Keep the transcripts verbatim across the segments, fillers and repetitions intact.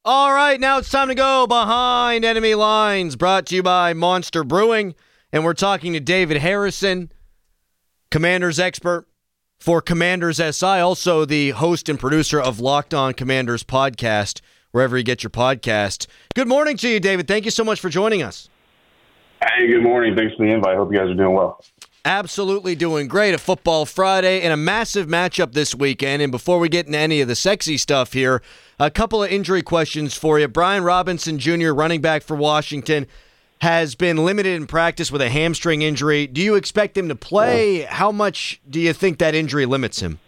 All right, now it's time to go behind enemy lines, brought to you by Monster Brewing. And we're talking to David Harrison, Commanders expert for Commanders S I, also the host and producer of Locked On Commanders podcast, wherever you get your podcast. Good morning to you, David. Thank you so much for joining us. Hey, good morning. Thanks for the invite. Hope you guys are doing well. Absolutely doing great. A football Friday and a massive matchup this weekend. And before we get into any of the sexy stuff here, a couple of injury questions for you. Brian Robinson Junior, running back for Washington, has been limited in practice with a hamstring injury. Do you expect him to play? Yeah. How much do you think that injury limits him?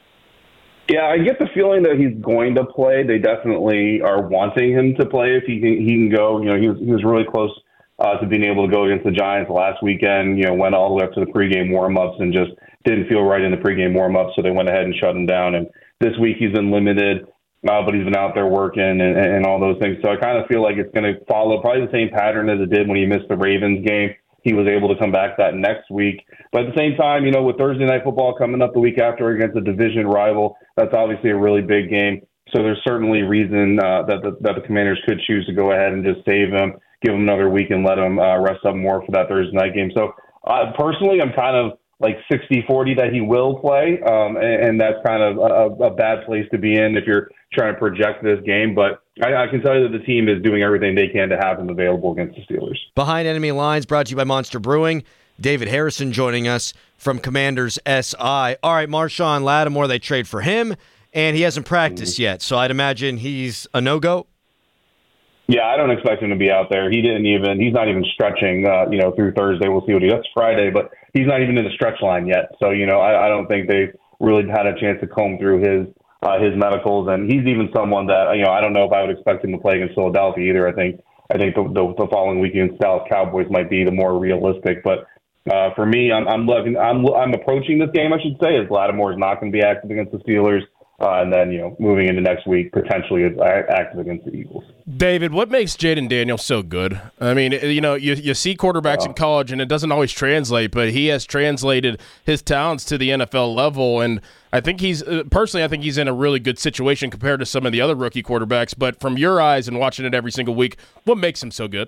Yeah, I get the feeling that he's going to play. They definitely are wanting him to play if he can, he can go. You know, he was, he was really close Uh, to being able to go against the Giants last weekend. You know, went all the way up to the pregame warm-ups and just didn't feel right in the pregame warm-ups, so they went ahead and shut him down. And this week he's been limited, uh, but he's been out there working and, and all those things. So I kind of feel like it's going to follow probably the same pattern as it did when he missed the Ravens game. He was able to come back that next week. But at the same time, you know, with Thursday Night Football coming up the week after against a division rival, that's obviously a really big game. So there's certainly reason uh, that, the, that the Commanders could choose to go ahead and just save him, give him another week and let him uh, rest up more for that Thursday night game. So uh, personally, I'm kind of like sixty forty that he will play, um, and, and that's kind of a, a bad place to be in if you're trying to project this game. But I, I can tell you that the team is doing everything they can to have him available against the Steelers. Behind Enemy Lines, brought to you by Monster Brewing. David Harrison joining us from Commanders S I. All right, Marshawn Lattimore, they trade for him, and he hasn't practiced mm-hmm. yet. So I'd imagine he's a no-go? Yeah, I don't expect him to be out there. He didn't even, he's not even stretching, uh, you know, through Thursday. We'll see what he does Friday, but he's not even in the stretch line yet. So, you know, I, I don't think they've really had a chance to comb through his uh, his medicals. And he's even someone that, you know, I don't know if I would expect him to play against Philadelphia either. I think I think the, the, the following week against Dallas Cowboys might be the more realistic. But uh, for me, I'm I'm looking, I'm I'm approaching this game, I should say, as Lattimore is not going to be active against the Steelers. Uh, and then, you know, moving into next week, potentially is active against the Eagles. David, what makes Jayden Daniels so good? I mean, you know, you, you see quarterbacks oh. in college, and it doesn't always translate, but he has translated his talents to the N F L level, and I think he's uh, – personally, I think he's in a really good situation compared to some of the other rookie quarterbacks. But from your eyes and watching it every single week, what makes him so good?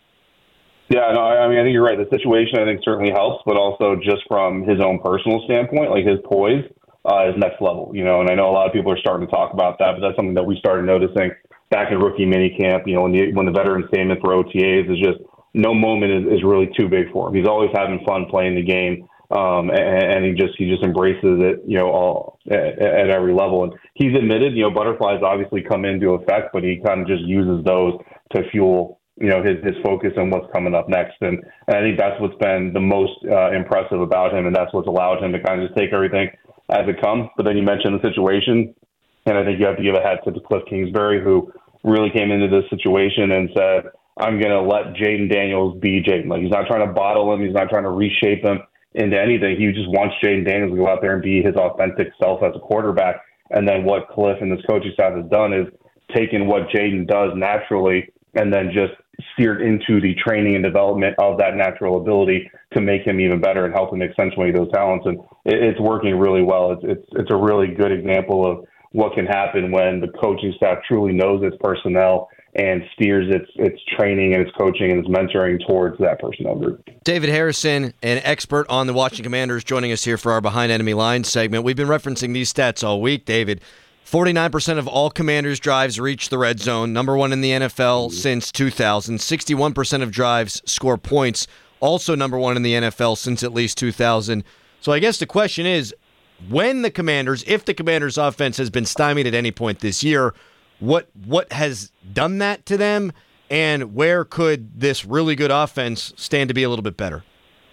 Yeah, no, I mean, I think you're right. The situation, I think, certainly helps, but also just from his own personal standpoint, like his poise – Uh, is next level, you know, and I know a lot of people are starting to talk about that, but that's something that we started noticing back in rookie minicamp. You know, when the when the veterans came in for O T As, is just no moment is, is really too big for him. He's always having fun playing the game, um, and, and he just he just embraces it, you know, all at, at every level. And he's admitted, you know, butterflies obviously come into effect, but he kind of just uses those to fuel, you know, his his focus on what's coming up next. And, and I think that's what's been the most uh, impressive about him, and that's what's allowed him to kind of just take everything as it comes. But then you mentioned the situation, and I think you have to give a hat to Cliff Kingsbury, who really came into this situation and said, I'm going to let Jayden Daniels be Jayden. Like, he's not trying to bottle him. He's not trying to reshape him into anything. He just wants Jayden Daniels to go out there and be his authentic self as a quarterback. And then what Cliff and this coaching staff has done is taken what Jayden does naturally and then just steered into the training and development of that natural ability to make him even better and help him accentuate those talents. And it, it's working really well. It's, it's, it's a really good example of what can happen when the coaching staff truly knows its personnel and steers its, its training and its coaching and its mentoring towards that personnel group. David Harrison, an expert on the Washington Commanders, joining us here for our Behind Enemy Lines segment. We've been referencing these stats all week, David. forty-nine percent of all Commanders drives reach the red zone, number one in the N F L mm-hmm. since two thousand. sixty-one percent of drives score points, also number one in the N F L since at least two thousand. So I guess the question is, when the Commanders, if the Commanders' offense has been stymied at any point this year, what what has done that to them, and where could this really good offense stand to be a little bit better?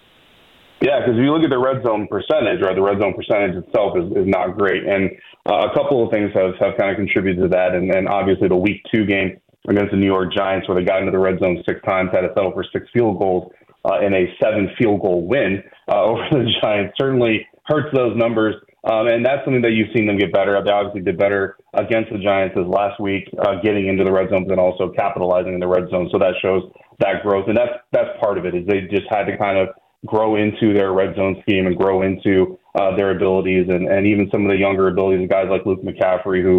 Yeah, because if you look at the red zone percentage, right, the red zone percentage itself is, is not great. And uh, a couple of things have, have kind of contributed to that. And then obviously the week two game against the New York Giants, where they got into the red zone six times, had to settle for six field goals uh, in a seven field goal win uh, over the Giants, certainly hurts those numbers. Um, and that's something that you've seen them get better at. They obviously did better against the Giants this last week, uh, getting into the red zone, but then also capitalizing in the red zone. So that shows that growth. And that's, that's part of it, is they just had to kind of grow into their red zone scheme and grow into uh, their abilities, and, and even some of the younger abilities of guys like Luke McCaffrey, who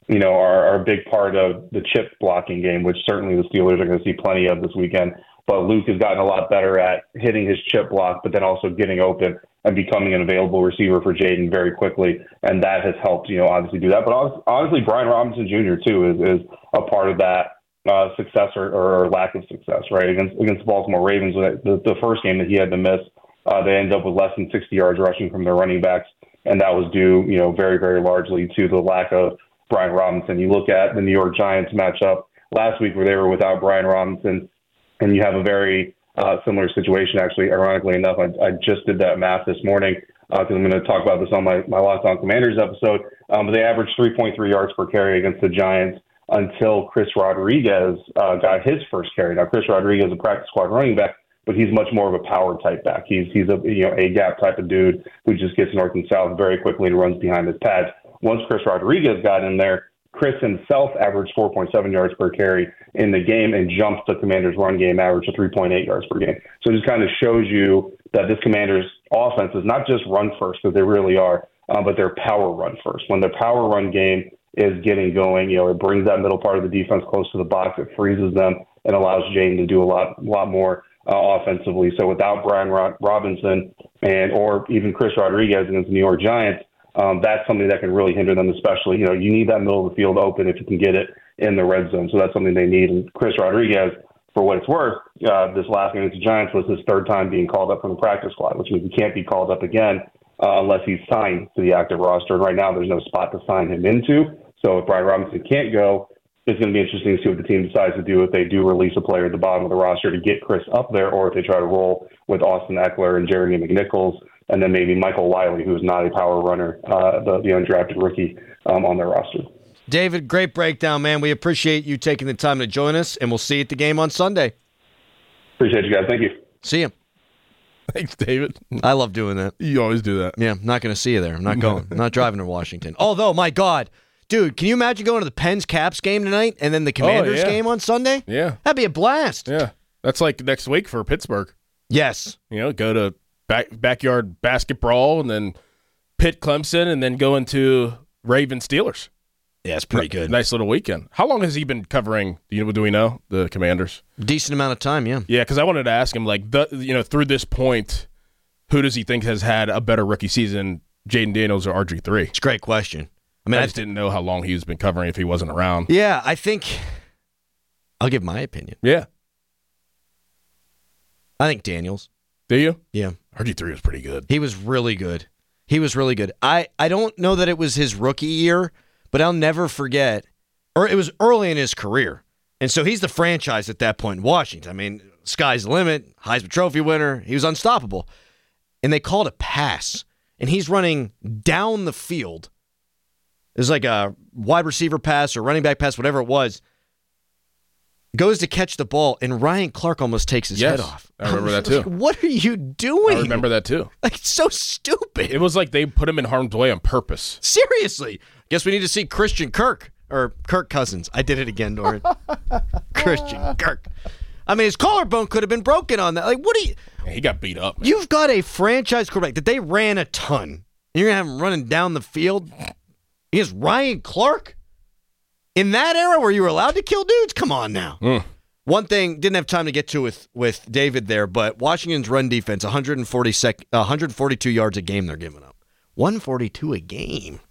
you know, are, are a big part of the chip blocking game, which certainly the Steelers are going to see plenty of this weekend. But Luke has gotten a lot better at hitting his chip block, but then also getting open and becoming an available receiver for Jaden very quickly. And that has helped, you know, obviously do that. But honestly, Brian Robinson Junior, too, is, is a part of that uh, success or, or lack of success, right? Against, against the Baltimore Ravens, the, the first game that he had to miss, uh, they ended up with less than sixty yards rushing from their running backs. And that was due, you know, very, very largely to the lack of Brian Robinson. You look at the New York Giants matchup last week where they were without Brian Robinson, and you have a very uh, similar situation, actually, ironically enough. I, I just did that math this morning because uh, I'm going to talk about this on my, my Locked On Commanders episode. Um, but they averaged three point three yards per carry against the Giants until Chris Rodriguez uh, got his first carry. Now, Chris Rodriguez is a practice squad running back, but he's much more of a power type back. He's he's a you know a gap type of dude who just gets north and south very quickly and runs behind his pads. Once Chris Rodriguez got in there, Chris himself averaged four point seven yards per carry in the game and jumped the Commanders' run game average to three point eight yards per game. So it just kind of shows you that this Commanders' offense is not just run first, because they really are, uh, but they're power run first. When their power run game is getting going, you know, it brings that middle part of the defense close to the box. It freezes them and allows Jaden to do a lot, lot more uh, offensively. So without Brian Ro- Robinson and or even Chris Rodriguez against the New York Giants, Um, that's something that can really hinder them, especially, you know, you need that middle of the field open if you can get it in the red zone. So that's something they need. And Chris Rodriguez, for what it's worth, uh, this last game against the Giants was his third time being called up from the practice squad, which means he can't be called up again uh, unless he's signed to the active roster. And right now there's no spot to sign him into. So if Brian Robinson can't go, it's going to be interesting to see what the team decides to do if they do release a player at the bottom of the roster to get Chris up there, or if they try to roll with Austin Eckler and Jeremy McNichols, and then maybe Michael Wiley, who is not a power runner, uh, the, the undrafted rookie um, on their roster. David, great breakdown, man. We appreciate you taking the time to join us, and we'll see you at the game on Sunday. Appreciate you guys. Thank you. See you. Thanks, David. I love doing that. You always do that. Yeah, I'm not going to see you there. I'm not going. I'm not driving to Washington. Although, my God, dude, can you imagine going to the Pens-Caps game tonight and then the Commanders oh, yeah. game on Sunday? Yeah. That'd be a blast. Yeah. That's like next week for Pittsburgh. Yes. You know, go to back, backyard basketball and then Pitt Clemson and then go into Ravens Steelers. Yeah, it's pretty good. Nice little weekend. How long has he been covering, you know, do we know, the Commanders? Decent amount of time, yeah. Yeah, because I wanted to ask him, like, the, you know, through this point, who does he think has had a better rookie season, Jaden Daniels or R G three? It's a great question. I mean, I I just didn't know how long he's been covering if he wasn't around. Yeah, I think I'll give my opinion. Yeah. I think Daniels. Do you? Yeah. R G three was pretty good. He was really good. He was really good. I, I don't know that it was his rookie year, but I'll never forget, or it was early in his career. And so he's the franchise at that point in Washington. I mean, sky's the limit, Heisman Trophy winner. He was unstoppable. And they called a pass, and he's running down the field. It was like a wide receiver pass or running back pass, whatever it was. Goes to catch the ball, and Ryan Clark almost takes his yes, head off. I remember that too. Like, what are you doing? I remember that too. Like, it's so stupid. It was like they put him in harm's way on purpose. Seriously. Guess we need to see Christian Kirk, or Kirk Cousins. I did it again, Doran. Christian Kirk. I mean, his collarbone could have been broken on that. Like, what do you... Yeah, he got beat up, man. You've got a franchise quarterback that they ran a ton, and you're going to have him running down the field? He has Ryan Clark? In that era where you were allowed to kill dudes? Come on now. Mm. One thing, didn't have time to get to with, with David there, but Washington's run defense, one forty sec, one forty-two yards a game they're giving up. one forty-two a game.